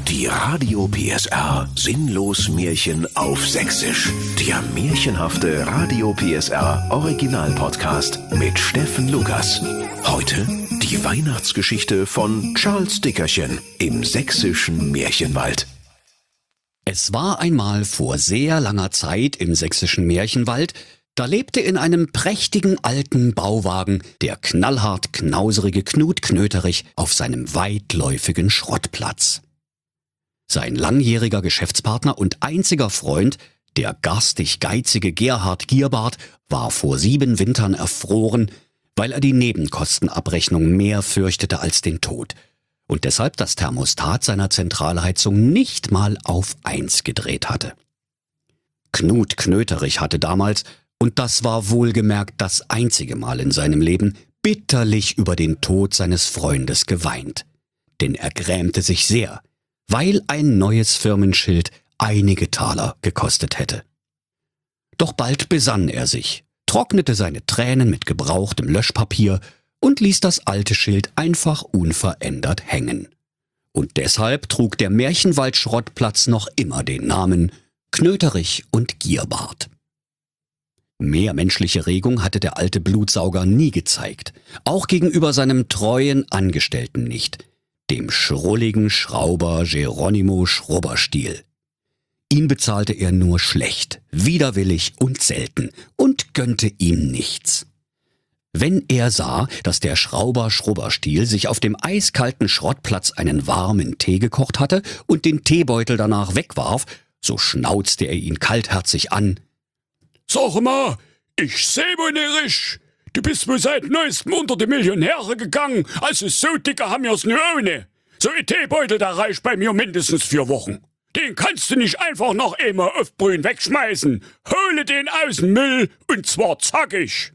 Die Radio PSR Sinnlos Märchen auf Sächsisch. Der märchenhafte Radio PSR Original Podcast mit Steffen Lukas. Heute die Weihnachtsgeschichte von Charles Dickerchen im sächsischen Märchenwald. Es war einmal vor sehr langer Zeit im sächsischen Märchenwald, da lebte in einem prächtigen alten Bauwagen der knallhart knauserige Knut Knöterich auf seinem weitläufigen Schrottplatz. Sein langjähriger Geschäftspartner und einziger Freund, der garstig geizige Gerhard Gierbart, war vor 7 Wintern erfroren, weil er die Nebenkostenabrechnung mehr fürchtete als den Tod und deshalb das Thermostat seiner Zentralheizung nicht mal auf 1 gedreht hatte. Knut Knöterich hatte damals, und das war wohlgemerkt das einzige Mal in seinem Leben, bitterlich über den Tod seines Freundes geweint. Denn er grämte sich sehr, weil ein neues Firmenschild einige Taler gekostet hätte. Doch bald besann er sich, trocknete seine Tränen mit gebrauchtem Löschpapier und ließ das alte Schild einfach unverändert hängen. Und deshalb trug der Märchenwald-Schrottplatz noch immer den Namen Knöterich und Gierbart. Mehr menschliche Regung hatte der alte Blutsauger nie gezeigt, auch gegenüber seinem treuen Angestellten nicht, dem schrulligen Schrauber Geronimo Schrubberstiel. Ihn bezahlte er nur schlecht, widerwillig und selten und gönnte ihm nichts. Wenn er sah, dass der Schrauber Schrubberstiel sich auf dem eiskalten Schrottplatz einen warmen Tee gekocht hatte und den Teebeutel danach wegwarf, so schnauzte er ihn kaltherzig an. Sag mal, ich seh wohl nicht. Du bist wohl seit neuestem unter die Millionäre gegangen, also so dicke haben wir's nur ohne. So ein Teebeutel, der reicht bei mir mindestens 4 Wochen. Den kannst du nicht einfach noch einmal aufbrühen wegschmeißen. Hole den aus dem Müll und zwar zackig.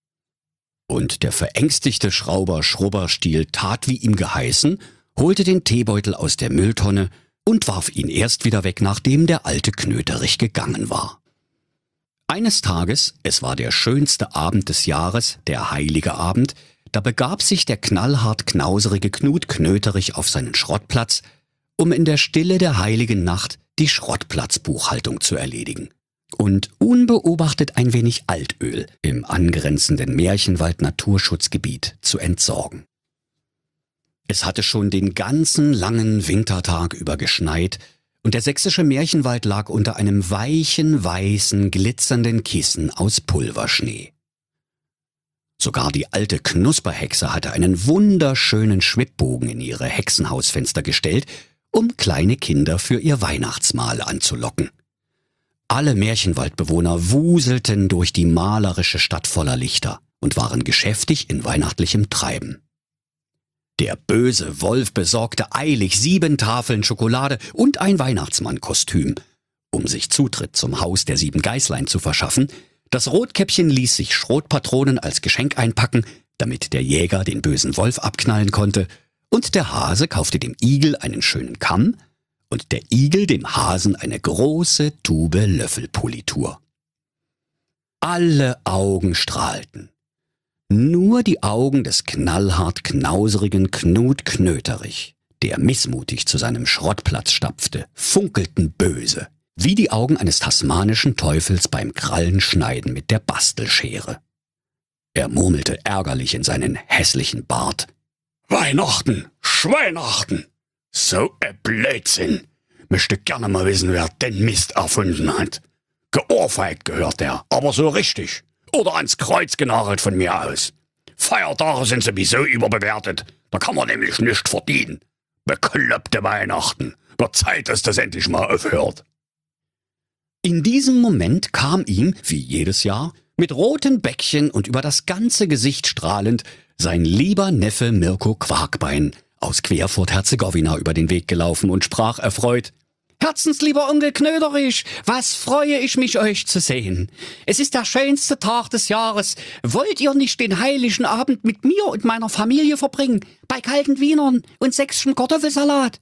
Und der verängstigte Schrauber Schrubberstiel tat wie ihm geheißen, holte den Teebeutel aus der Mülltonne und warf ihn erst wieder weg, nachdem der alte Knöterich gegangen war. Eines Tages, es war der schönste Abend des Jahres, der heilige Abend, da begab sich der knallhart knauserige Knut Knöterich auf seinen Schrottplatz, um in der Stille der heiligen Nacht die Schrottplatzbuchhaltung zu erledigen und unbeobachtet ein wenig Altöl im angrenzenden Märchenwald-Naturschutzgebiet zu entsorgen. Es hatte schon den ganzen langen Wintertag über geschneit, und der sächsische Märchenwald lag unter einem weichen, weißen, glitzernden Kissen aus Pulverschnee. Sogar die alte Knusperhexe hatte einen wunderschönen Schwibbogen in ihre Hexenhausfenster gestellt, um kleine Kinder für ihr Weihnachtsmahl anzulocken. Alle Märchenwaldbewohner wuselten durch die malerische Stadt voller Lichter und waren geschäftig in weihnachtlichem Treiben. Der böse Wolf besorgte eilig 7 Tafeln Schokolade und ein Weihnachtsmannkostüm, um sich Zutritt zum Haus der 7 Geißlein zu verschaffen. Das Rotkäppchen ließ sich Schrotpatronen als Geschenk einpacken, damit der Jäger den bösen Wolf abknallen konnte, und der Hase kaufte dem Igel einen schönen Kamm und der Igel dem Hasen eine große Tube Löffelpolitur. Alle Augen strahlten. Nur die Augen des knallhart knauserigen Knut Knöterich, der missmutig zu seinem Schrottplatz stapfte, funkelten böse, wie die Augen eines tasmanischen Teufels beim Krallenschneiden mit der Bastelschere. Er murmelte ärgerlich in seinen hässlichen Bart. Weihnachten, Schweihnachten. So ein Blödsinn. Möchte gerne mal wissen, wer den Mist erfunden hat. Geohrfeigt gehört der, aber so richtig. Oder ans Kreuz genagelt von mir aus. Feiertage sind sowieso überbewertet. Da kann man nämlich nichts verdienen. Bekloppte Weihnachten. Wird Zeit, dass das endlich mal aufhört. In diesem Moment kam ihm, wie jedes Jahr, mit roten Bäckchen und über das ganze Gesicht strahlend, sein lieber Neffe Mirko Quarkbein aus Querfurt-Herzegowina über den Weg gelaufen und sprach erfreut: »Herzenslieber Onkel Knöterich, was freue ich mich, euch zu sehen. Es ist der schönste Tag des Jahres. Wollt ihr nicht den heiligen Abend mit mir und meiner Familie verbringen, bei kalten Wienern und sächsischem Kartoffelsalat?«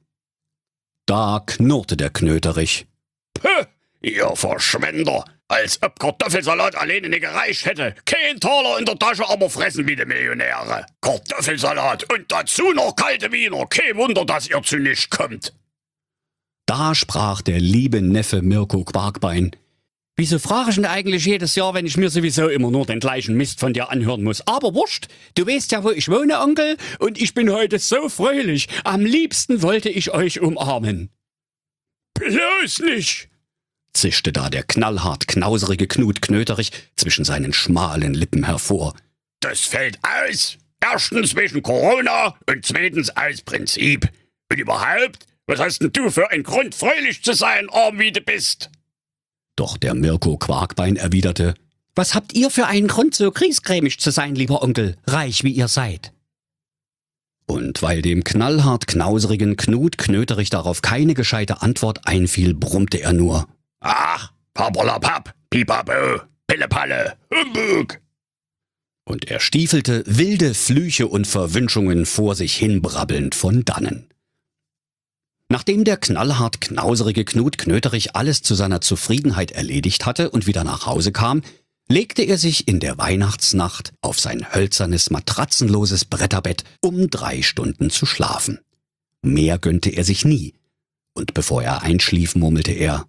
Da knurrte der Knöterich. Puh, ihr Verschwender. Als ob Kartoffelsalat alleine nicht gereicht hätte. Kein Taler in der Tasche, aber fressen wie die Millionäre. Kartoffelsalat und dazu noch kalte Wiener. Kein Wunder, dass ihr zu nichts kommt. Da sprach der liebe Neffe Mirko Quarkbein: »Wieso frage ich denn eigentlich jedes Jahr, wenn ich mir sowieso immer nur den gleichen Mist von dir anhören muss? Aber wurscht, du weißt ja, wo ich wohne, Onkel, und ich bin heute so fröhlich. Am liebsten wollte ich euch umarmen.« »Bloß nicht«, zischte da der knallhart knauserige Knut Knöterich zwischen seinen schmalen Lippen hervor. »Das fällt aus. Erstens wegen Corona und zweitens aus Prinzip. Und überhaupt, was hast denn du für einen Grund, fröhlich zu sein, arm wie du bist?« Doch der Mirko Quarkbein erwiderte: »Was habt ihr für einen Grund, so griesgrämig zu sein, lieber Onkel, reich wie ihr seid?« Und weil dem knallhart knauserigen Knut Knöterich darauf keine gescheite Antwort einfiel, brummte er nur: »Ach, Pappalapapp, Pipapo, Pillepalle, Humbug!« Und er stiefelte, wilde Flüche und Verwünschungen vor sich hin brabbelnd von dannen. Nachdem der knallhart knauserige Knut Knöterich alles zu seiner Zufriedenheit erledigt hatte und wieder nach Hause kam, legte er sich in der Weihnachtsnacht auf sein hölzernes, matratzenloses Bretterbett, um 3 Stunden zu schlafen. Mehr gönnte er sich nie, und bevor er einschlief, murmelte er: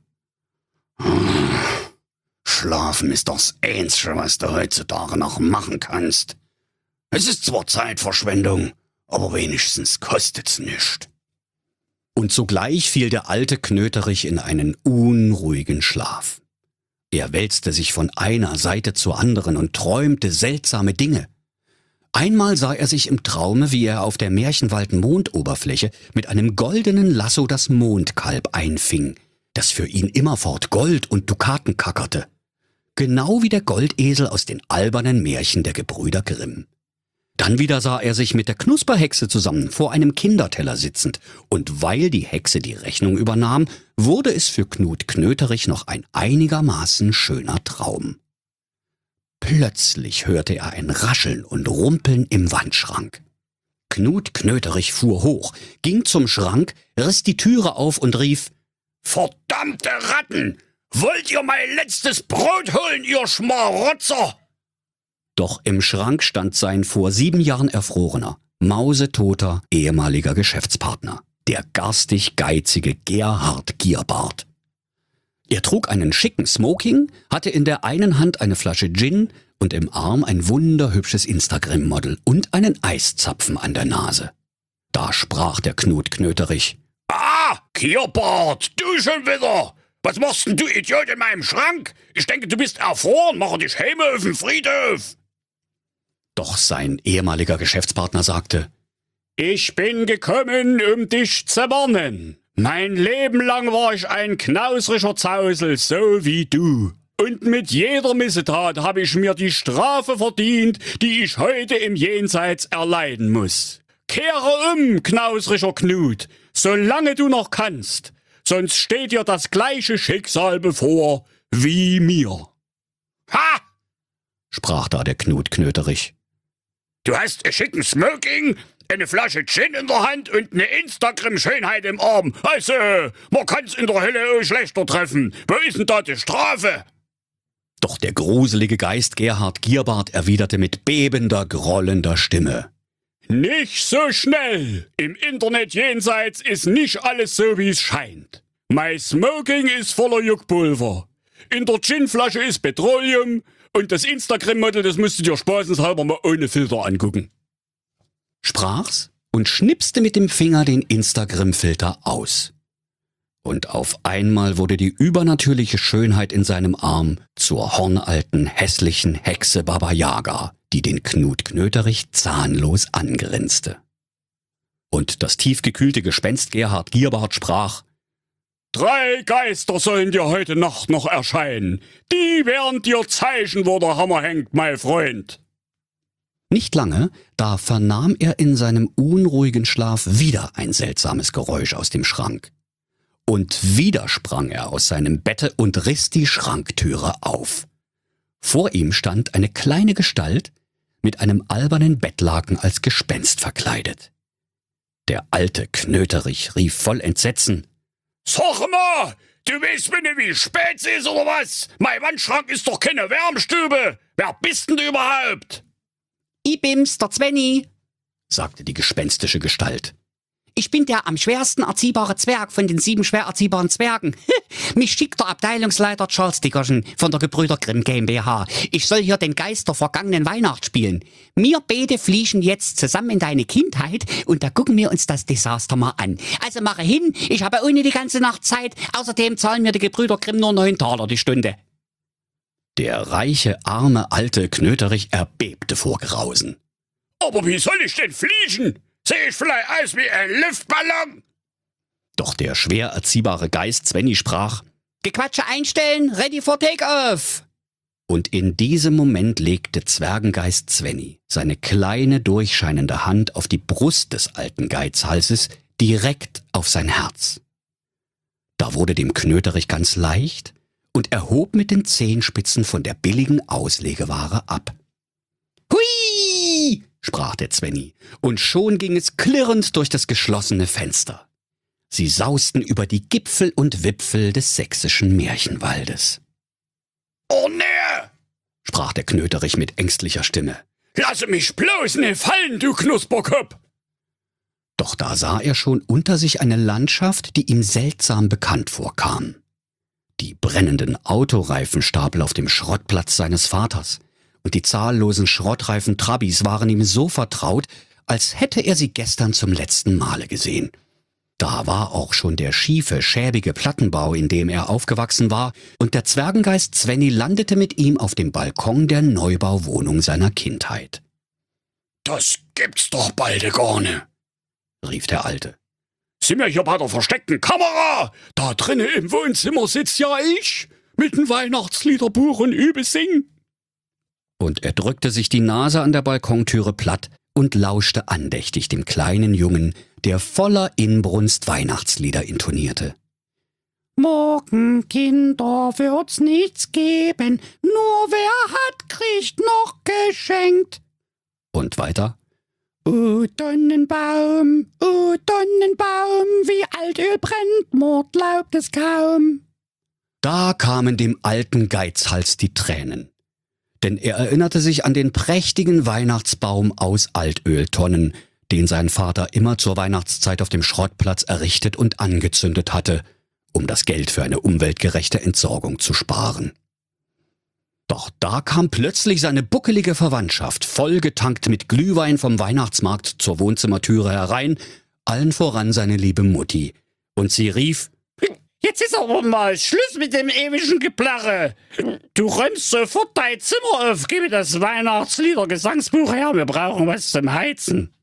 »Schlafen ist das Einzige, was du heutzutage noch machen kannst. Es ist zwar Zeitverschwendung, aber wenigstens kostet's nicht.« Und sogleich fiel der alte Knöterich in einen unruhigen Schlaf. Er wälzte sich von einer Seite zur anderen und träumte seltsame Dinge. Einmal sah er sich im Traume, wie er auf der Märchenwald-Mondoberfläche mit einem goldenen Lasso das Mondkalb einfing, das für ihn immerfort Gold und Dukaten kackerte. Genau wie der Goldesel aus den albernen Märchen der Gebrüder Grimm. Dann wieder sah er sich mit der Knusperhexe zusammen vor einem Kinderteller sitzend, und weil die Hexe die Rechnung übernahm, wurde es für Knut Knöterich noch ein einigermaßen schöner Traum. Plötzlich hörte er ein Rascheln und Rumpeln im Wandschrank. Knut Knöterich fuhr hoch, ging zum Schrank, riss die Türe auf und rief: »Verdammte Ratten! Wollt ihr mein letztes Brot holen, ihr Schmarotzer?« Doch im Schrank stand sein vor 7 Jahren erfrorener, mausetoter ehemaliger Geschäftspartner, der garstig geizige Gerhard Gierbart. Er trug einen schicken Smoking, hatte in der einen Hand eine Flasche Gin und im Arm ein wunderhübsches Instagram-Model und einen Eiszapfen an der Nase. Da sprach der Knut Knöterich: »Ah, Gierbart, du schon wieder! Was machst denn du, Idiot, in meinem Schrank? Ich denke, du bist erfroren, mache dich heim auf den Friedhof!« Doch sein ehemaliger Geschäftspartner sagte: »Ich bin gekommen, um dich zu warnen. Mein Leben lang war ich ein knausrischer Zausel, so wie du. Und mit jeder Missetat habe ich mir die Strafe verdient, die ich heute im Jenseits erleiden muss. Kehre um, knausrischer Knut, solange du noch kannst, sonst steht dir das gleiche Schicksal bevor wie mir.« »Ha!«, sprach da der Knut Knöterich. »Du hast ein schicken Smoking, eine Flasche Gin in der Hand und eine Instagram-Schönheit im Arm. Also, man kann's in der Hölle auch schlechter treffen. Wo ist denn da die Strafe?« Doch der gruselige Geist Gerhard Gierbart erwiderte mit bebender, grollender Stimme: »Nicht so schnell! Im Internet jenseits ist nicht alles so, wie es scheint. Mein Smoking ist voller Juckpulver. In der Ginflasche ist Petroleum und das Instagram-Model, das musst du dir spaßenshalber mal ohne Filter angucken.« Sprach's und schnipste mit dem Finger den Instagram-Filter aus. Und auf einmal wurde die übernatürliche Schönheit in seinem Arm zur hornalten, hässlichen Hexe Baba Yaga, die den Knut Knöterich zahnlos angrinste. Und das tiefgekühlte Gespenst Gerhard Gierbart sprach: »3 Geister sollen dir heute Nacht noch erscheinen. Die werden dir zeigen, wo der Hammer hängt, mein Freund.« Nicht lange, da vernahm er in seinem unruhigen Schlaf wieder ein seltsames Geräusch aus dem Schrank. Und wieder sprang er aus seinem Bette und riss die Schranktüre auf. Vor ihm stand eine kleine Gestalt mit einem albernen Bettlaken als Gespenst verkleidet. Der alte Knöterich rief voll Entsetzen: »Sag mal, du weißt mir nicht, wie spät es ist oder was? Mein Wandschrank ist doch keine Wärmstube. Wer bist denn du überhaupt?« »Ich bin's, der Zwenni«, sagte die gespenstische Gestalt. Ich bin der am schwersten erziehbare Zwerg von den 7 schwer erziehbaren Zwergen. Mich schickt der Abteilungsleiter Charles Dickerson von der Gebrüder Grimm GmbH. Ich soll hier den Geist der vergangenen Weihnacht spielen. Wir beide fliegen jetzt zusammen in deine Kindheit und da gucken wir uns das Desaster mal an. Also mache hin, ich habe ohne die ganze Nacht Zeit. Außerdem zahlen mir die Gebrüder Grimm nur 9 Taler die Stunde. Der reiche, arme, alte Knöterich erbebte vor Grausen. Aber wie soll ich denn fliegen? Sehe ich vielleicht aus wie ein Luftballon? Doch der schwer erziehbare Geist Svenny sprach: Gequatsche einstellen, ready for takeoff. Und in diesem Moment legte Zwergengeist Svenny seine kleine, durchscheinende Hand auf die Brust des alten Geizhalses, direkt auf sein Herz. Da wurde dem Knöterich ganz leicht und er hob mit den Zehenspitzen von der billigen Auslegeware ab. Hui! Sprach der Svenny, und schon ging es klirrend durch das geschlossene Fenster. Sie sausten über die Gipfel und Wipfel des sächsischen Märchenwaldes. Oh nee! Sprach der Knöterich mit ängstlicher Stimme. Lasse mich bloß nicht fallen, du Knusperkopf! Doch da sah er schon unter sich eine Landschaft, die ihm seltsam bekannt vorkam. Die brennenden Autoreifenstapel auf dem Schrottplatz seines Vaters und die zahllosen schrottreifen Trabis waren ihm so vertraut, als hätte er sie gestern zum letzten Male gesehen. Da war auch schon der schiefe, schäbige Plattenbau, in dem er aufgewachsen war, und der Zwergengeist Svenny landete mit ihm auf dem Balkon der Neubauwohnung seiner Kindheit. Das gibt's doch bald gar nicht, rief der Alte. Sind wir hier bei der versteckten Kamera? Da drinnen im Wohnzimmer sitzt ja ich, mit dem Weihnachtsliederbuch und übe singen. Und er drückte sich die Nase an der Balkontüre platt und lauschte andächtig dem kleinen Jungen, der voller Inbrunst Weihnachtslieder intonierte. Morgen, Kinder, wird's nichts geben, nur wer hat, kriegt noch geschenkt. Und weiter. O Tannenbaum, wie Altöl brennt, Mord glaubt es kaum. Da kamen dem alten Geizhals die Tränen. Denn er erinnerte sich an den prächtigen Weihnachtsbaum aus Altöltonnen, den sein Vater immer zur Weihnachtszeit auf dem Schrottplatz errichtet und angezündet hatte, um das Geld für eine umweltgerechte Entsorgung zu sparen. Doch da kam plötzlich seine buckelige Verwandtschaft, vollgetankt mit Glühwein vom Weihnachtsmarkt zur Wohnzimmertüre herein, allen voran seine liebe Mutti. Und sie rief: Jetzt ist aber mal Schluss mit dem ewigen Geplärre. Du räumst sofort dein Zimmer auf, gib mir das Weihnachtslieder-Gesangsbuch her, wir brauchen was zum Heizen.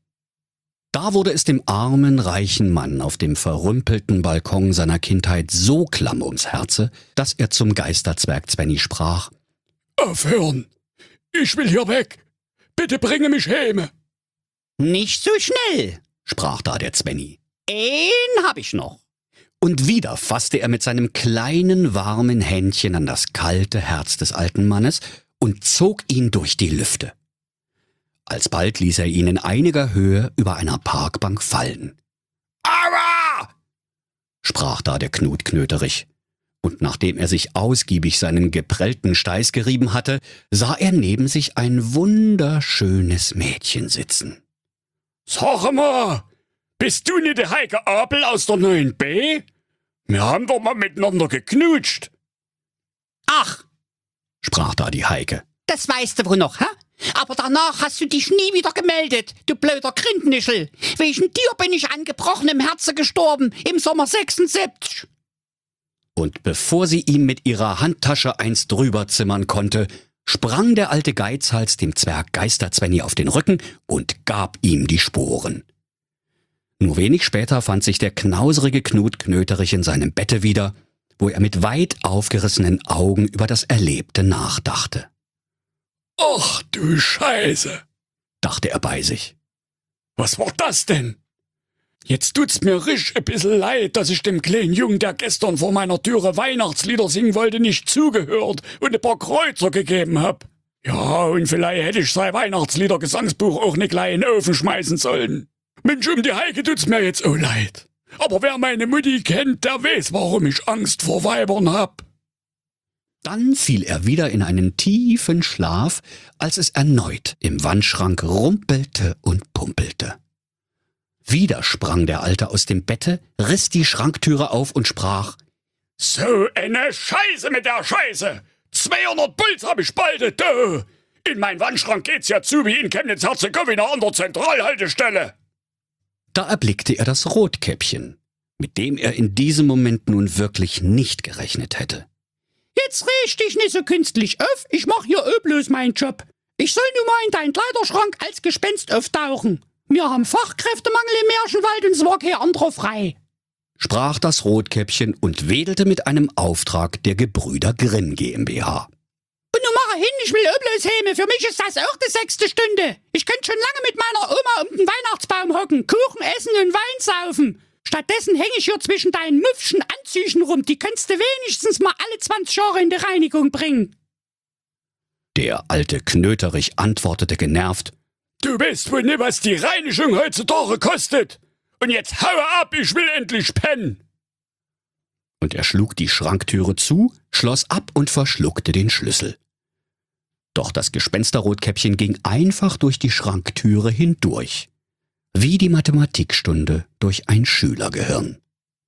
Da wurde es dem armen, reichen Mann auf dem verrümpelten Balkon seiner Kindheit so klamm ums Herze, dass er zum Geisterzwerg Svenny sprach: Aufhören! Ich will hier weg! Bitte bringe mich heim! Nicht so schnell, sprach da der Svenny. einen hab ich noch. Und wieder fasste er mit seinem kleinen, warmen Händchen an das kalte Herz des alten Mannes und zog ihn durch die Lüfte. Alsbald ließ er ihn in einiger Höhe über einer Parkbank fallen. Aua! Sprach da der Knut Knöterich. Und nachdem er sich ausgiebig seinen geprellten Steiß gerieben hatte, sah er neben sich ein wunderschönes Mädchen sitzen. Sag mal, bist du nicht der Heike Abel aus der 9b? Wir haben doch mal miteinander geknutscht. Ach, Sprach da die Heike. das weißt du wohl noch, hä? Aber danach hast du dich nie wieder gemeldet, du blöder Grindnischel. Wegen dir bin ich an gebrochenem Herzen gestorben, im Sommer 76. Und bevor sie ihm mit ihrer Handtasche eins drüberzimmern konnte, sprang der alte Geizhals dem Zwerg Geisterzwenny auf den Rücken und gab ihm die Sporen. Nur wenig später fand sich der knauserige Knut Knöterich in seinem Bette wieder, wo er mit weit aufgerissenen Augen über das Erlebte nachdachte. Ach du Scheiße, Dachte er bei sich. was war das denn? Jetzt tut's mir richtig ein bisschen leid, dass ich dem kleinen Jungen, der gestern vor meiner Türe Weihnachtslieder singen wollte, nicht zugehört und ein paar Kreuzer gegeben hab. Ja, und vielleicht hätte ich sein Weihnachtslieder-Gesangsbuch auch nicht gleich in den Ofen schmeißen sollen. Mensch, um die Heike tut's mir jetzt auch leid. Aber wer meine Mutti kennt, der weiß, warum ich Angst vor Weibern hab. Dann fiel er wieder in einen tiefen Schlaf, als es erneut im Wandschrank rumpelte und pumpelte. Wieder sprang der Alte aus dem Bette, riss die Schranktüre auf und sprach: So eine Scheiße mit der Scheiße! 200 Puls hab ich spaltet, du! In mein Wandschrank geht's ja zu wie in Chemnitz-Herzegowina an der Zentralhaltestelle. Da erblickte er das Rotkäppchen, mit dem er in diesem Moment nun wirklich nicht gerechnet hätte. Jetzt riech dich nicht so künstlich auf, ich mach hier bloß meinen Job. Ich soll nun mal in deinen Kleiderschrank als Gespenst auftauchen. Wir haben Fachkräftemangel im Märchenwald und es war kein anderer frei. Sprach das Rotkäppchen und wedelte mit einem Auftrag der Gebrüder Grimm GmbH. Und nun mach hin, ich will bloß heime. Für mich ist das auch die 6. Stunde. Ich könnte schon lange mit meiner Oma um den Weihnachtsbaum hocken, Kuchen essen und Wein saufen. Stattdessen hänge ich hier zwischen deinen muffschen Anzüchen rum. Die könntest du wenigstens mal alle 20 Jahre in die Reinigung bringen. Der alte Knöterich antwortete genervt: Du weißt wohl nicht, was die Reinigung heutzutage kostet. Und jetzt haue ab, ich will endlich pennen. Und er schlug die Schranktüre zu, schloss ab und verschluckte den Schlüssel. Doch das Gespensterrotkäppchen ging einfach durch die Schranktüre hindurch, wie die Mathematikstunde durch ein Schülergehirn.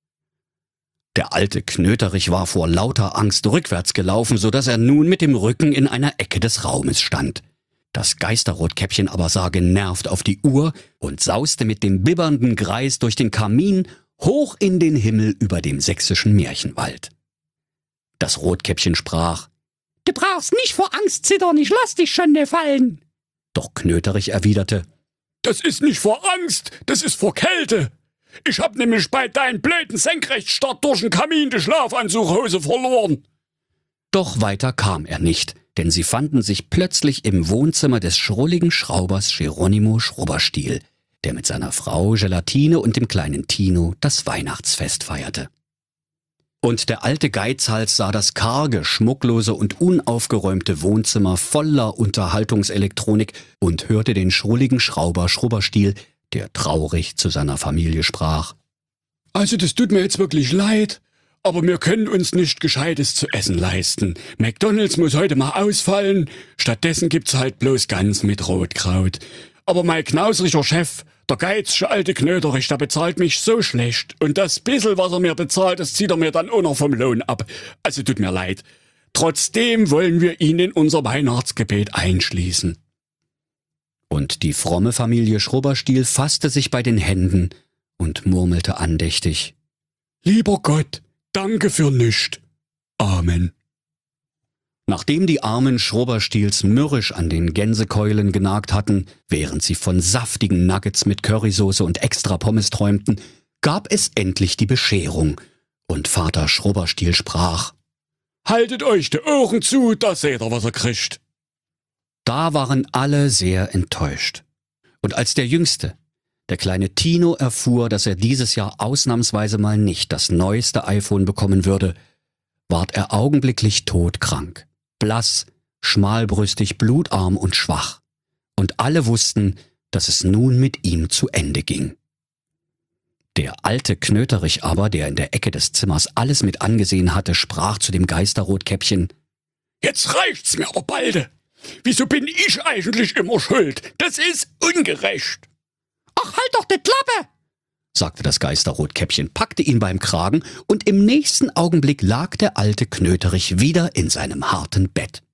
Der alte Knöterich war vor lauter Angst rückwärts gelaufen, so dass er nun mit dem Rücken in einer Ecke des Raumes stand. Das Geisterrotkäppchen aber sah genervt auf die Uhr und sauste mit dem bibbernden Greis durch den Kamin hoch in den Himmel über dem sächsischen Märchenwald. Das Rotkäppchen sprach: Du brauchst nicht vor Angst zittern, ich lass dich schon nicht fallen. Doch Knöterich erwiderte: Das ist nicht vor Angst, das ist vor Kälte. Ich hab nämlich bei deinem blöden Senkrechtstart durch den Kamin die Schlafanzughose verloren. Doch weiter kam er nicht, denn sie fanden sich plötzlich im Wohnzimmer des schrulligen Schraubers Geronimo Schrubberstiel, der mit seiner Frau Gelatine und dem kleinen Tino das Weihnachtsfest feierte. Und der alte Geizhals sah das karge, schmucklose und unaufgeräumte Wohnzimmer voller Unterhaltungselektronik und hörte den schrulligen Schrauber Schrubberstiel, der traurig zu seiner Familie sprach: Also das tut mir jetzt wirklich leid, aber wir können uns nicht Gescheites zu essen leisten. McDonald's muss heute mal ausfallen, stattdessen gibt's halt bloß Gans mit Rotkraut. Aber mein knausriger Chef, der geizige alte Knöterich, der bezahlt mich so schlecht. Und das bissel, was er mir bezahlt, das zieht er mir dann auch noch vom Lohn ab. Also tut mir leid. Trotzdem wollen wir ihn in unser Weihnachtsgebet einschließen. Und die fromme Familie Schrubberstiel fasste sich bei den Händen und murmelte andächtig: Lieber Gott, danke für nichts. Amen. Nachdem die armen Schrubberstiels mürrisch an den Gänsekeulen genagt hatten, während sie von saftigen Nuggets mit Currysoße und extra Pommes träumten, gab es endlich die Bescherung, und Vater Schrubberstiel sprach: Haltet euch die Ohren zu, da seht ihr, was ihr kriegt. Da waren alle sehr enttäuscht. Und als der Jüngste, der kleine Tino, erfuhr, dass er dieses Jahr ausnahmsweise mal nicht das neueste iPhone bekommen würde, ward er augenblicklich todkrank, blass, schmalbrüstig, blutarm und schwach. Und alle wussten, dass es nun mit ihm zu Ende ging. Der alte Knöterich aber, der in der Ecke des Zimmers alles mit angesehen hatte, sprach zu dem Geisterrotkäppchen: Jetzt reicht's mir aber balde. Wieso bin ich eigentlich immer schuld? Das ist ungerecht. Ach, halt doch die Klappe, sagte das Geisterrotkäppchen, packte ihn beim Kragen, und im nächsten Augenblick lag der alte Knöterich wieder in seinem harten Bett.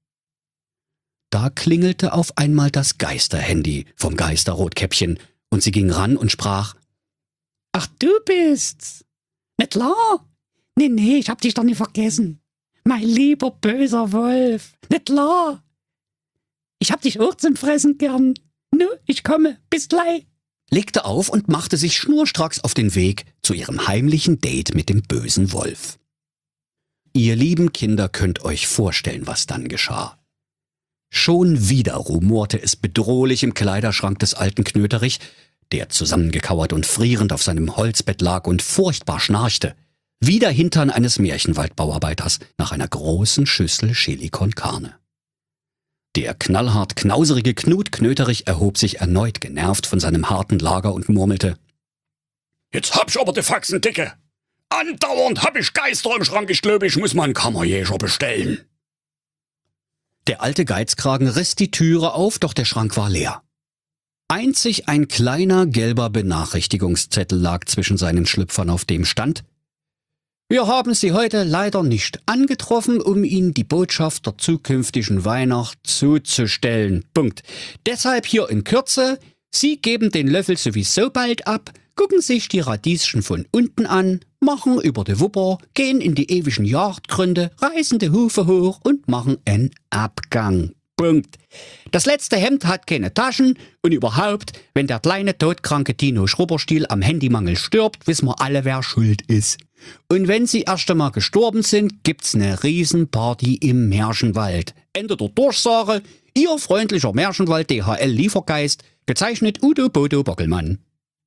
Da klingelte auf einmal das Geisterhandy vom Geisterrotkäppchen, und sie ging ran und sprach: Ach, du bist's. Nicht klar? Nee, ich hab dich doch nicht vergessen. Mein lieber böser Wolf. Nicht klar? Ich hab dich auch zum Fressen gern. Nu, ich komme. Bis gleich. Legte auf und machte sich schnurstracks auf den Weg zu ihrem heimlichen Date mit dem bösen Wolf. Ihr lieben Kinder könnt euch vorstellen, was dann geschah. Schon wieder rumorte es bedrohlich im Kleiderschrank des alten Knöterich, der zusammengekauert und frierend auf seinem Holzbett lag und furchtbar schnarchte, wie der Hintern eines Märchenwaldbauarbeiters nach einer großen Schüssel Chili con Carne. Der knallhart knauserige Knut Knöterich erhob sich erneut genervt von seinem harten Lager und murmelte: Jetzt hab ich aber die Faxen dicke. Andauernd hab ich Geister im Schrank, ich glaube, ich muss mal einen Kammerjäger bestellen. Der alte Geizkragen riss die Türe auf, doch der Schrank war leer. Einzig ein kleiner gelber Benachrichtigungszettel lag zwischen seinen Schlüpfern, auf dem stand: Wir haben Sie heute leider nicht angetroffen, um Ihnen die Botschaft der zukünftigen Weihnacht zuzustellen. Punkt. Deshalb hier in Kürze: Sie geben den Löffel sowieso bald ab, gucken sich die Radieschen von unten an, machen über die Wupper, gehen in die ewigen Jagdgründe, reißen die Hufe hoch und machen einen Abgang. Punkt. Das letzte Hemd hat keine Taschen und überhaupt, wenn der kleine todkranke Tino Schrubberstiel am Handymangel stirbt, wissen wir alle, wer schuld ist. Und wenn sie erst einmal gestorben sind, gibt's eine Riesenparty im Märchenwald. Ende der Durchsage: Ihr freundlicher Märchenwald-DHL-Liefergeist, gezeichnet Udo Bodo Bockelmann.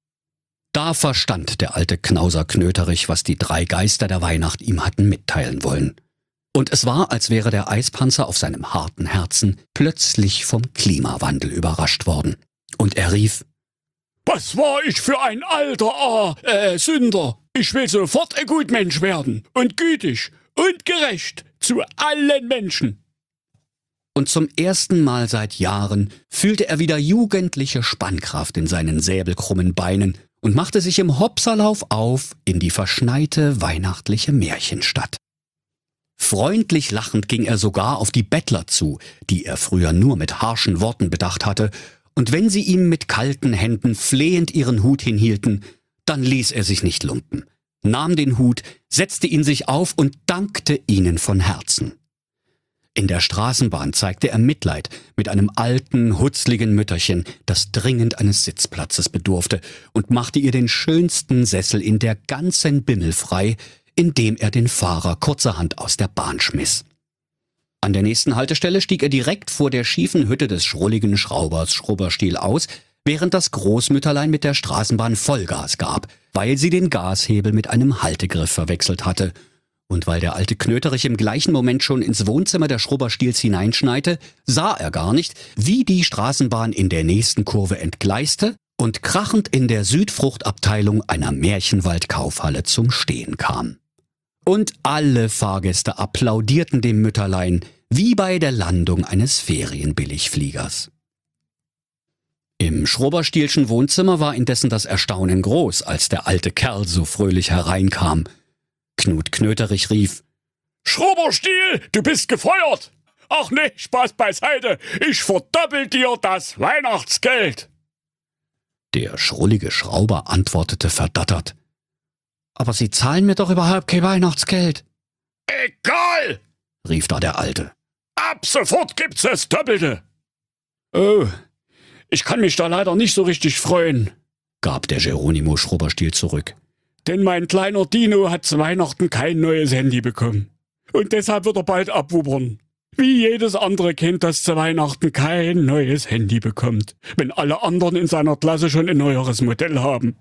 Da verstand der alte Knauser Knöterich, was die 3 Geister der Weihnacht ihm hatten mitteilen wollen. Und es war, als wäre der Eispanzer auf seinem harten Herzen plötzlich vom Klimawandel überrascht worden. Und er rief: Was war ich für ein alter Sünder? Ich will sofort ein Gutmensch werden und gütig und gerecht zu allen Menschen. Und zum ersten Mal seit Jahren fühlte er wieder jugendliche Spannkraft in seinen säbelkrummen Beinen und machte sich im Hopserlauf auf in die verschneite weihnachtliche Märchenstadt. Freundlich lachend ging er sogar auf die Bettler zu, die er früher nur mit harschen Worten bedacht hatte, und wenn sie ihm mit kalten Händen flehend ihren Hut hinhielten, dann ließ er sich nicht lumpen, nahm den Hut, setzte ihn sich auf und dankte ihnen von Herzen. In der Straßenbahn zeigte er Mitleid mit einem alten, hutzligen Mütterchen, das dringend eines Sitzplatzes bedurfte, und machte ihr den schönsten Sessel in der ganzen Bimmel frei, indem er den Fahrer kurzerhand aus der Bahn schmiss. An der nächsten Haltestelle stieg er direkt vor der schiefen Hütte des schrulligen Schraubers Schrubberstiel aus, während das Großmütterlein mit der Straßenbahn Vollgas gab, weil sie den Gashebel mit einem Haltegriff verwechselt hatte. Und weil der alte Knöterich im gleichen Moment schon ins Wohnzimmer der Schrubberstiels hineinschneite, sah er gar nicht, wie die Straßenbahn in der nächsten Kurve entgleiste und krachend in der Südfruchtabteilung einer Märchenwald-Kaufhalle zum Stehen kam. Und alle Fahrgäste applaudierten dem Mütterlein, wie bei der Landung eines Ferienbilligfliegers. Im Schrubberstielschen Wohnzimmer war indessen das Erstaunen groß, als der alte Kerl so fröhlich hereinkam. Knut Knöterich rief: Schrubberstiel, du bist gefeuert! Ach nee, Spaß beiseite, ich verdoppel dir das Weihnachtsgeld! Der schrullige Schrauber antwortete verdattert: Aber Sie zahlen mir doch überhaupt kein Weihnachtsgeld. Egal, rief da der Alte. Ab sofort gibt's das Doppelte. Oh, ich kann mich da leider nicht so richtig freuen, gab der Geronimo Schrubberstiel zurück. Denn mein kleiner Dino hat zu Weihnachten kein neues Handy bekommen. Und deshalb wird er bald abwubbern. Wie jedes andere Kind, das zu Weihnachten kein neues Handy bekommt, wenn alle anderen in seiner Klasse schon ein neueres Modell haben.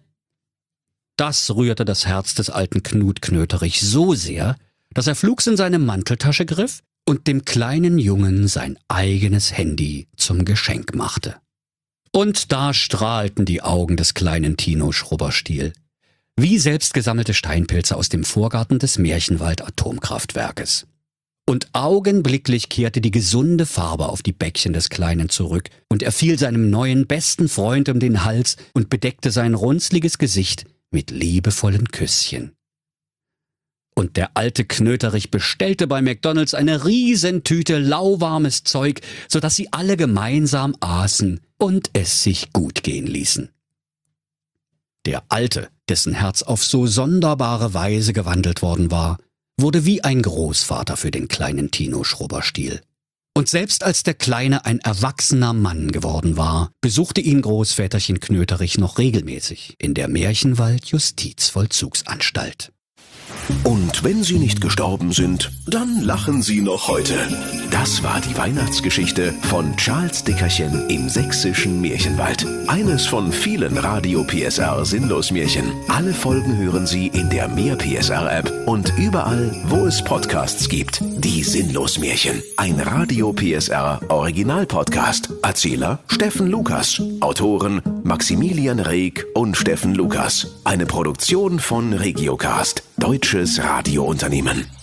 Das rührte das Herz des alten Knut Knöterich so sehr, dass er flugs in seine Manteltasche griff und dem kleinen Jungen sein eigenes Handy zum Geschenk machte. Und da strahlten die Augen des kleinen Tino Schrubberstiel, wie selbstgesammelte Steinpilze aus dem Vorgarten des Märchenwald-Atomkraftwerkes. Und augenblicklich kehrte die gesunde Farbe auf die Bäckchen des Kleinen zurück, und er fiel seinem neuen besten Freund um den Hals und bedeckte sein runzliges Gesicht mit liebevollen Küsschen. Und der alte Knöterich bestellte bei McDonald's eine Riesentüte lauwarmes Zeug, sodass sie alle gemeinsam aßen und es sich gut gehen ließen. Der Alte, dessen Herz auf so sonderbare Weise gewandelt worden war, wurde wie ein Großvater für den kleinen Tino Schrubberstiel. Und selbst als der Kleine ein erwachsener Mann geworden war, besuchte ihn Großväterchen Knöterich noch regelmäßig in der Märchenwald-Justizvollzugsanstalt. Und wenn sie nicht gestorben sind, dann lachen sie noch heute. Das war die Weihnachtsgeschichte von Charles Dickerchen im sächsischen Märchenwald. Eines von vielen Radio PSR Sinnlosmärchen. Alle Folgen hören Sie in der Mehr PSR App und überall, wo es Podcasts gibt. Die Sinnlosmärchen. Ein Radio PSR Original Podcast. Erzähler Steffen Lukas. Autoren Maximilian Reg und Steffen Lukas. Eine Produktion von Regiocast. Deutsches Radiounternehmen.